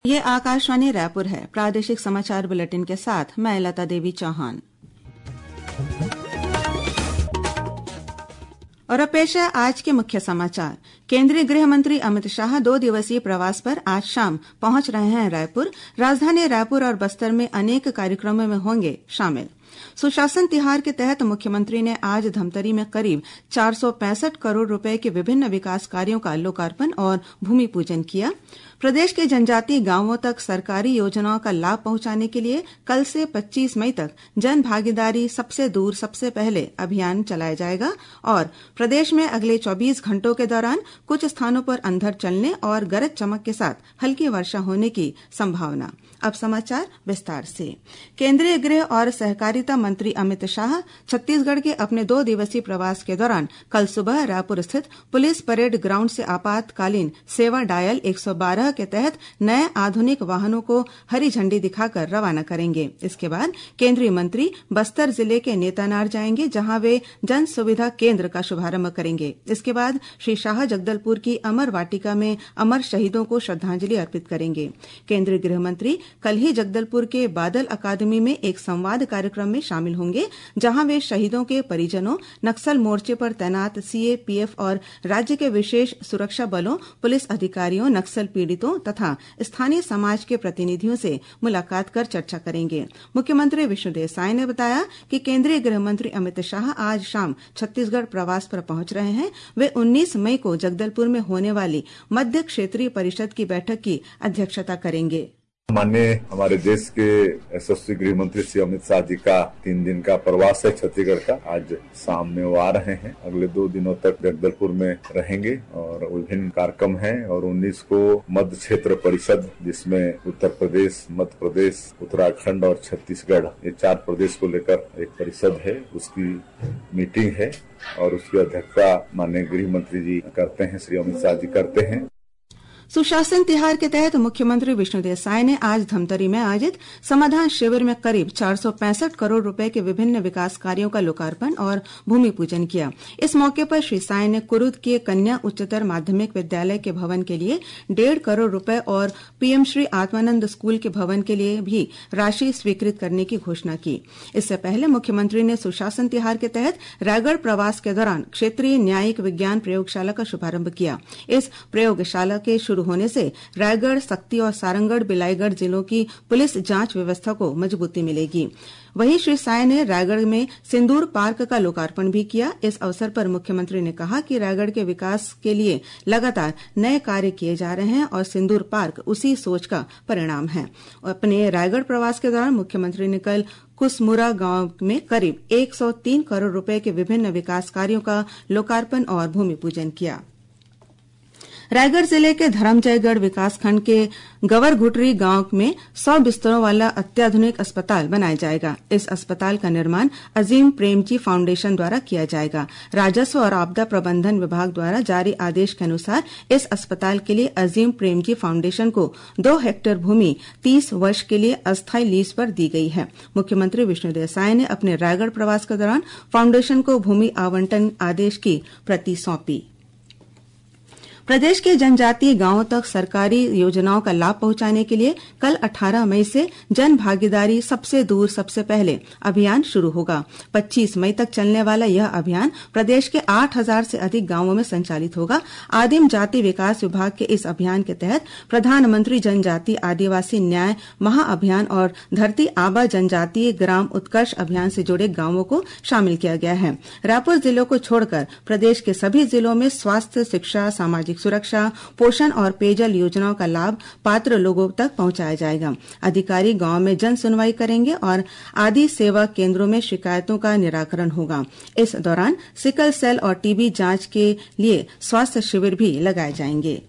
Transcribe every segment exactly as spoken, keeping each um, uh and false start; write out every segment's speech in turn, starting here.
ये आकाशवाणी रायपुर है। प्रादेशिक समाचार बुलेटिन के साथ मैं लता देवी चौहान। और अब पेश है आज के मुख्य समाचार। केंद्रीय गृह मंत्री अमित शाह दो दिवसीय प्रवास पर आज शाम पहुंच रहे हैं रायपुर। राजधानी रायपुर और बस्तर में अनेक कार्यक्रमों में होंगे शामिल। सुशासन तिहार के तहत मुख्यमंत्री ने आज धमतरी में करीब चार सौ पैंसठ करोड़ रुपए के विभिन्न विकास कार्यों का लोकार्पण और भूमि पूजन किया। प्रदेश के जनजातीय गांवों तक सरकारी योजनाओं का लाभ पहुंचाने के लिए कल से पच्चीस मई तक जन भागीदारी सबसे दूर सबसे पहले अभियान चलाया जाएगा और प्रदेश में अगले चौबीस घंटों के दौरान कुछ स्थानों पर अंधड़ चलने और गरज चमक के साथ हल्की वर्षा होने की संभावना। अब समाचार विस्तार से। केंद्रीय गृह और सहकारिता मंत्री अमित शाह छत्तीसगढ़ के अपने दो दिवसीय प्रवास के दौरान कल सुबह रायपुर स्थित पुलिस परेड ग्राउंड से आपातकालीन सेवा डायल एक सौ बारह के तहत नए आधुनिक वाहनों को हरी झंडी दिखाकर रवाना करेंगे। इसके बाद केंद्रीय मंत्री बस्तर जिले के नेतानार जाएंगे, जहां वे जन सुविधा केंद्र का शुभारंभ करेंगे। इसके बाद श्री शाह जगदलपुर की अमर वाटिका में अमर शहीदों को श्रद्धांजलि अर्पित करेंगे। केंद्रीय गृह मंत्री कल ही जगदलपुर के बादल अकादमी में एक संवाद कार्यक्रम में शामिल होंगे, जहां वे शहीदों के परिजनों, नक्सल मोर्चे पर तैनात सीएपीएफ और राज्य के विशेष सुरक्षा बलों, पुलिस अधिकारियों, नक्सल पीड़ितों तथा स्थानीय समाज के प्रतिनिधियों से मुलाकात कर चर्चा करेंगे। मुख्यमंत्री विष्णुदेव साय ने बताया कि केंद्रीय गृह मंत्री अमित शाह आज शाम छत्तीसगढ़ प्रवास पर पहुंच रहे हैं। वे उन्नीस मई को जगदलपुर में होने वाली मध्य क्षेत्रीय परिषद की बैठक की अध्यक्षता करेंगे। माननीय हमारे देश के यशस्वी गृह मंत्री श्री अमित शाह जी का तीन दिन का प्रवास है छत्तीसगढ़ का। आज शाम में वो आ रहे हैं। अगले दो दिनों तक जगदलपुर में रहेंगे और विभिन्न कार्यक्रम हैं। और उन्नीस को मध्य क्षेत्र परिषद, जिसमें उत्तर प्रदेश, मध्य प्रदेश, उत्तराखंड और छत्तीसगढ़, ये चार प्रदेश को लेकर एक परिषद है, उसकी मीटिंग है और उसकी अध्यक्षता माननीय गृह मंत्री जी करते हैं, श्री अमित शाह जी करते हैं। सुशासन तिहार के तहत मुख्यमंत्री विष्णुदेव साय ने आज धमतरी में आयोजित समाधान शिविर में करीब चार सौ पैंसठ करोड़ रुपए के विभिन्न विकास कार्यों का लोकार्पण और भूमि पूजन किया। इस मौके पर श्री साय ने कुरुद के कन्या उच्चतर माध्यमिक विद्यालय के भवन के लिए डेढ़ करोड़ रुपए और पीएम श्री आत्मानंद स्कूल के भवन के लिए भी राशि स्वीकृत करने की घोषणा की। इससे पहले मुख्यमंत्री ने सुशासन तिहार के तहत रायगढ़ प्रवास के दौरान क्षेत्रीय न्यायिक विज्ञान प्रयोगशाला का शुभारंभ किया। इस प्रयोगशाला के शुरू होने से रायगढ़, सक्ती और सारंगढ़, बिलाईगढ़ जिलों की पुलिस जांच व्यवस्था को मजबूती मिलेगी। वहीं श्री साय ने रायगढ़ में सिंदूर पार्क का लोकार्पण भी किया। इस अवसर पर मुख्यमंत्री ने कहा कि रायगढ़ के विकास के लिए लगातार नए कार्य किए जा रहे हैं और सिंदूर पार्क उसी सोच का परिणाम है। अपने रायगढ़ प्रवास के दौरान मुख्यमंत्री ने कल कुसमुरा गांव में करीब एक सौ तीन करोड़ रुपए के विभिन्न विकास कार्यों का लोकार्पण और भूमि पूजन किया। रायगढ़ जिले के धरमजयगढ़ विकासखंड के गवरघुटरी गांव में सौ बिस्तरों वाला अत्याधुनिक अस्पताल बनाया जाएगा। इस अस्पताल का निर्माण अजीम प्रेमजी फाउंडेशन द्वारा किया जाएगा। राजस्व और आपदा प्रबंधन विभाग द्वारा जारी आदेश के अनुसार इस अस्पताल के लिए अजीम प्रेमजी फाउंडेशन को दो हेक्टेयर भूमि तीस वर्ष के लिए अस्थायी लीज पर दी गई है। मुख्यमंत्री विष्णुदेव साय ने अपने रायगढ़ प्रवास के दौरान फाउंडेशन को भूमि आवंटन आदेश की प्रति सौंपी। प्रदेश के जनजातीय गांवों तक सरकारी योजनाओं का लाभ पहुंचाने के लिए कल अठारह मई से जन भागीदारी सबसे दूर सबसे पहले अभियान शुरू होगा। पच्चीस मई तक चलने वाला यह अभियान प्रदेश के आठ हजार से अधिक गांवों में संचालित होगा। आदिम जाति विकास विभाग के इस अभियान के तहत प्रधानमंत्री जनजातीय आदिवासी न्याय महाअभियान और धरती आबा जनजातीय ग्राम उत्कर्ष अभियान से जुड़े गांवों को शामिल किया गया है। रायपुर जिले को छोड़कर प्रदेश के सभी जिलों में स्वास्थ्य, शिक्षा, सामाजिक सुरक्षा, पोषण और पेयजल योजनाओं का लाभ पात्र लोगों तक पहुंचाया जाएगा। अधिकारी गांव में जन सुनवाई करेंगे और आदि सेवा केंद्रों में शिकायतों का निराकरण होगा। इस दौरान सिकल सेल और टीबी जांच के लिए स्वास्थ्य शिविर भी लगाए जाएंगे।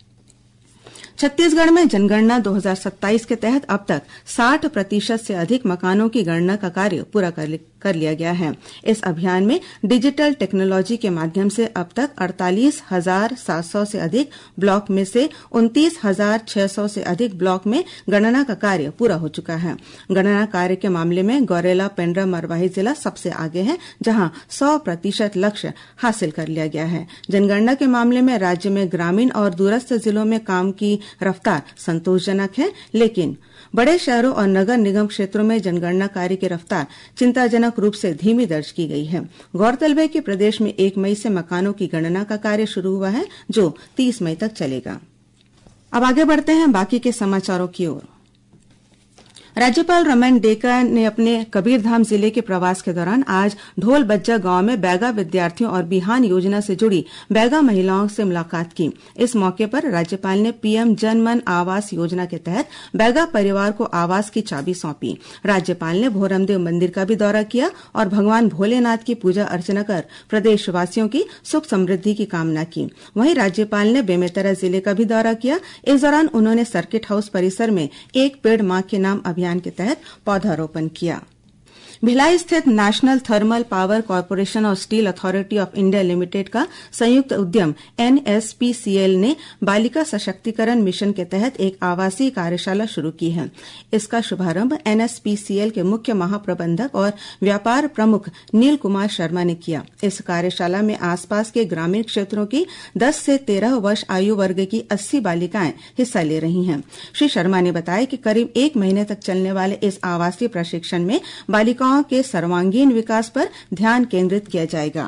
छत्तीसगढ़ में जनगणना दो हजार सत्ताईस के तहत अब तक साठ प्रतिशत से अधिक मकानों की गणना का कार्य पूरा कर कर लिया गया है। इस अभियान में डिजिटल टेक्नोलॉजी के माध्यम से अब तक अड़तालीस हजार सात सौ से अधिक ब्लॉक में से उनतीस हजार छह सौ से अधिक ब्लॉक में गणना का कार्य पूरा हो चुका है। गणना कार्य के मामले में गौरेला, पेंड्रा, मरवाही जिला सबसे आगे है, जहां सौ प्रतिशत लक्ष्य हासिल कर लिया गया है। जनगणना के मामले में राज्य में ग्रामीण और दूरस्थ जिलों में काम की रफ्तार संतोषजनक है, लेकिन बड़े शहरों और नगर निगम क्षेत्रों में जनगणना कार्य की रफ्तार चिंताजनक रूप से धीमी दर्ज की गई है। गौरतलब है कि प्रदेश में एक मई से मकानों की गणना का कार्य शुरू हुआ है, जो तीस मई तक चलेगा। अब आगे बढ़ते हैं बाकी के समाचारों की ओर। राज्यपाल रमन डेका ने अपने कबीरधाम जिले के प्रवास के दौरान आज ढोलबज्जा गांव में बैगा विद्यार्थियों और बिहान योजना से जुड़ी बैगा महिलाओं से मुलाकात की। इस मौके पर राज्यपाल ने पीएम जन मन आवास योजना के तहत बैगा परिवार को आवास की चाबी सौंपी। राज्यपाल ने भोरमदेव मंदिर का भी दौरा किया और भगवान भोलेनाथ की पूजा अर्चना कर प्रदेशवासियों की सुख समृद्धि की कामना की। वहीं राज्यपाल ने बेमेतरा जिले का भी दौरा किया। इस दौरान उन्होंने सर्किट हाउस परिसर में एक पेड़ मां के नाम अभियान के तहत पौधारोपण किया। भिलाई स्थित नेशनल थर्मल पावर कॉर्पोरेशन और steel authority of India limited का संयुक्त उद्यम एनएसपीसीएल ने बालिका सशक्तिकरण मिशन के तहत एक आवासीय कार्यशाला शुरू की है। इसका शुभारंभ एनएसपीसीएल के मुख्य महाप्रबंधक और व्यापार प्रमुख नील कुमार शर्मा ने किया। इस कार्यशाला में आसपास के ग्रामीण क्षेत्रों की दस से तेरह वर्ष आयु वर्ग की अस्सी बालिकाएं हिस्सा ले रही हैं। श्री शर्मा ने बताया कि करीब एक महीने तक चलने वाले इस आवासीय प्रशिक्षण में बालिकाओं के सर्वांगीण विकास पर ध्यान केंद्रित किया जाएगा।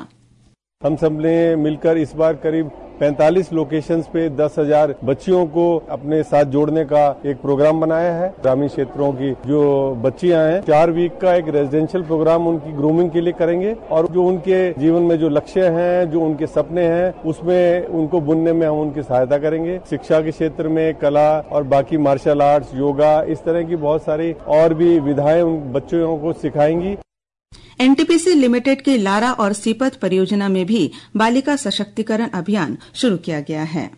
हम सब ने मिलकर इस बार करीब पैंतालीस लोकेशंस पे दस हजार बच्चियों को अपने साथ जोड़ने का एक प्रोग्राम बनाया है। ग्रामीण क्षेत्रों की जो बच्चियां हैं, चार वीक का एक रेजिडेंशियल प्रोग्राम उनकी ग्रूमिंग के लिए करेंगे और जो उनके जीवन में जो लक्ष्य हैं, जो उनके सपने हैं, उसमें उनको बुनने में हम उनकी सहायता करेंगे। शिक्षा के क्षेत्र में कला और बाकी मार्शल आर्ट्स, योगा, इस तरह की बहुत सारी और भी विधाएं उन बच्चों को सिखाएंगी। एनटीपीसी लिमिटेड की लारा और सीपत परियोजना में भी बालिका सशक्तिकरण अभियान शुरू किया गया है।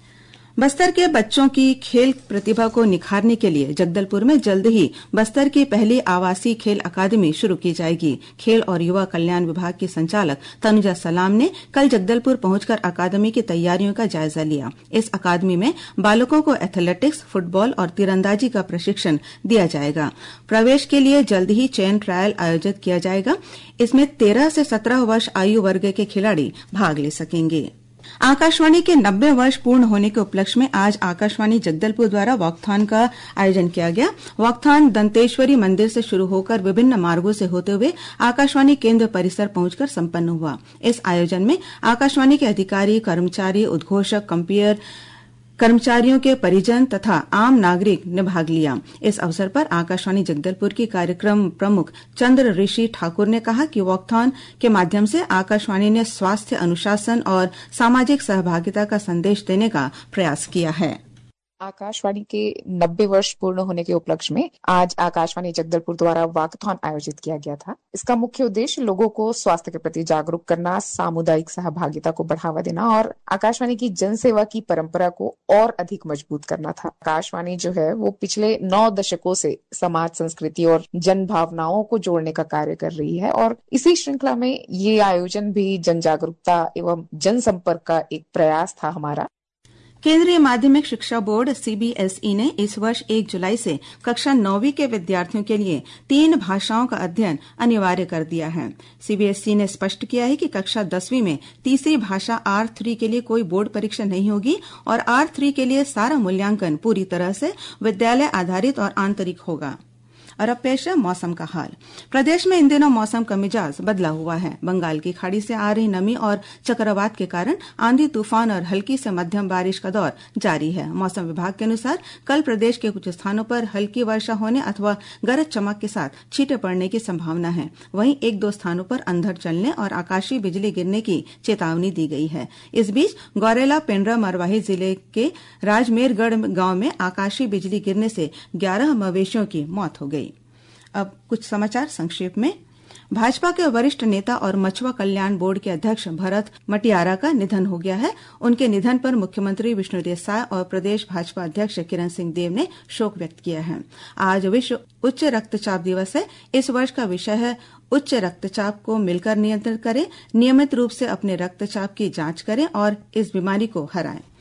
बस्तर के बच्चों की खेल प्रतिभा को निखारने के लिए जगदलपुर में जल्द ही बस्तर की पहली आवासीय खेल अकादमी शुरू की जाएगी। खेल और युवा कल्याण विभाग की संचालक तनुजा सलाम ने कल जगदलपुर पहुंचकर अकादमी की तैयारियों का जायजा लिया। इस अकादमी में बालकों को एथलेटिक्स, फुटबॉल और तीरंदाजी का प्रशिक्षण दिया जाएगा। प्रवेश के लिए जल्द ही चयन ट्रायल आयोजित किया जाएगा। इसमें तेरह से सत्रह वर्ष आयु वर्ग के खिलाड़ी भाग ले सकेंगे। आकाशवाणी के नब्बे वर्ष पूर्ण होने के उपलक्ष्य में आज आकाशवाणी जगदलपुर द्वारा वॉकथॉन का आयोजन किया गया। वॉकथॉन दंतेश्वरी मंदिर से शुरू होकर विभिन्न मार्गों से होते हुए आकाशवाणी केंद्र परिसर पहुंचकर संपन्न हुआ। इस आयोजन में आकाशवाणी के अधिकारी, कर्मचारी, उद्घोषक, कंपेयर कर्मचारियों के परिजन तथा आम नागरिक ने भाग लिया। इस अवसर पर आकाशवाणी जगदलपुर की कार्यक्रम प्रमुख चंद्र ऋषि ठाकुर ने कहा कि वॉकथॉन के माध्यम से आकाशवाणी ने स्वास्थ्य, अनुशासन और सामाजिक सहभागिता का संदेश देने का प्रयास किया है। आकाशवाणी के नब्बे वर्ष पूर्ण होने के उपलक्ष्य में आज आकाशवाणी जगदलपुर द्वारा वॉकथॉन आयोजित किया गया था। इसका मुख्य उद्देश्य लोगों को स्वास्थ्य के प्रति जागरूक करना, सामुदायिक सहभागिता को बढ़ावा देना और आकाशवाणी की जनसेवा की परंपरा को और अधिक मजबूत करना था। आकाशवाणी जो है वो पिछले नौ दशकों से समाज, संस्कृति और जन भावनाओं को जोड़ने का कार्य कर रही है और इसी श्रृंखला में ये आयोजन भी जन जागरूकता एवं जनसंपर्क का एक प्रयास था हमारा। केंद्रीय माध्यमिक शिक्षा बोर्ड सीबीएसई ने इस वर्ष एक जुलाई से कक्षा नौवीं के विद्यार्थियों के लिए तीन भाषाओं का अध्ययन अनिवार्य कर दिया है। सीबीएसई ने स्पष्ट किया है कि कक्षा दसवीं में तीसरी भाषा आर थ्री के लिए कोई बोर्ड परीक्षा नहीं होगी और आर थ्री के लिए सारा मूल्यांकन पूरी तरह से विद्यालय आधारित और आंतरिक होगा। और अब पेश है मौसम का हाल। प्रदेश में इन दिनों मौसम का मिजाज बदला हुआ है। बंगाल की खाड़ी से आ रही नमी और चक्रवात के कारण आंधी, तूफान और हल्की से मध्यम बारिश का दौर जारी है। मौसम विभाग के अनुसार कल प्रदेश के कुछ स्थानों पर हल्की वर्षा होने अथवा गरज चमक के साथ छींटे पड़ने की संभावना है। वहीं एक दो स्थानों पर अंधड़ चलने और आकाशीय बिजली गिरने की चेतावनी दी गई है। इस बीच गौरेला, पेंड्रा, मरवाही जिले के राजमेरगढ़ गांव में आकाशीय बिजली गिरने से ग्यारह मवेशियों की मौत हो गई। अब कुछ समाचार संक्षेप में। भाजपा के वरिष्ठ नेता और मछुआ कल्याण बोर्ड के अध्यक्ष भरत मटियारा का निधन हो गया है। उनके निधन पर मुख्यमंत्री विष्णुदेव साय और प्रदेश भाजपा अध्यक्ष किरण सिंह देव ने शोक व्यक्त किया है। आज विश्व उच्च रक्तचाप दिवस है। इस वर्ष का विषय है उच्च रक्तचाप को मिलकर नियंत्रित करें, नियमित रूप से अपने रक्तचाप की जांच करें और इस बीमारी को हराएं।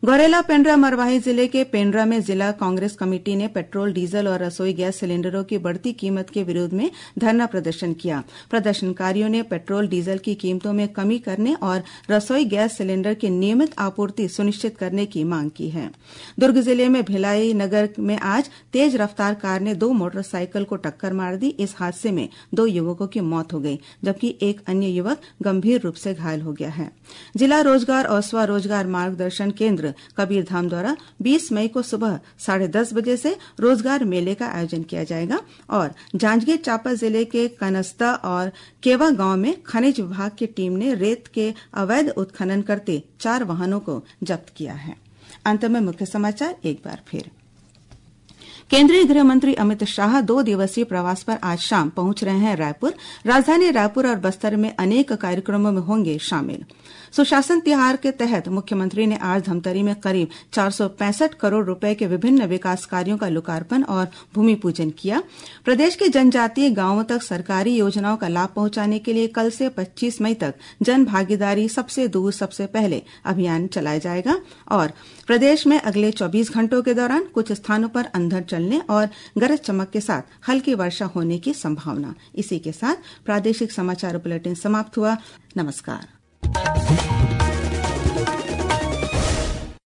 गौरेला पेंड्रा मरवाही जिले के पेंड्रा में जिला कांग्रेस कमेटी ने पेट्रोल डीजल और रसोई गैस सिलेंडरों की बढ़ती कीमत के विरोध में धरना प्रदर्शन किया। प्रदर्शनकारियों ने पेट्रोल डीजल की कीमतों में कमी करने और रसोई गैस सिलेंडर की नियमित आपूर्ति सुनिश्चित करने की मांग की है। दुर्ग जिले में भिलाई नगर में आज तेज रफ्तार कार ने दो मोटरसाइकिल को टक्कर मार दी। इस हादसे में दो युवकों की मौत हो गई, जबकि एक अन्य युवक गंभीर रूप से घायल हो गया है। जिला रोजगार और स्वरोजगार मार्गदर्शन केंद्र कबीरधाम द्वारा बीस मई को सुबह साढ़े दस बजे से रोजगार मेले का आयोजन किया जाएगा और जांजगीर चांपा जिले के कनस्ता और केवा गांव में खनिज विभाग की टीम ने रेत के अवैध उत्खनन करते चार वाहनों को जब्त किया है। अंत में मुख्य समाचार एक बार फिर। केंद्रीय गृह मंत्री अमित शाह दो दिवसीय प्रवास पर आज शाम पहुंच रहे हैं रायपुर। राजधानी रायपुर और बस्तर में अनेक कार्यक्रमों में होंगे शामिल। सुशासन तिहार के तहत मुख्यमंत्री ने आज धमतरी में करीब चार सौ पैंसठ करोड़ रुपए के विभिन्न विकास कार्यों का लोकार्पण और भूमि पूजन किया। प्रदेश के जनजातीय गांवों तक सरकारी योजनाओं का लाभ पहुंचाने के लिए कल से पच्चीस मई तक जन भागीदारी सबसे दूर सबसे पहले अभियान चलाया जाएगा और प्रदेश में अगले चौबीस घंटों के दौरान कुछ स्थानों पर अंधड़ चलने और गरज चमक के साथ हल्की वर्षा होने की संभावना। इसी के साथ प्रादेशिक समाचार बुलेटिन समाप्त हुआ। नमस्कार।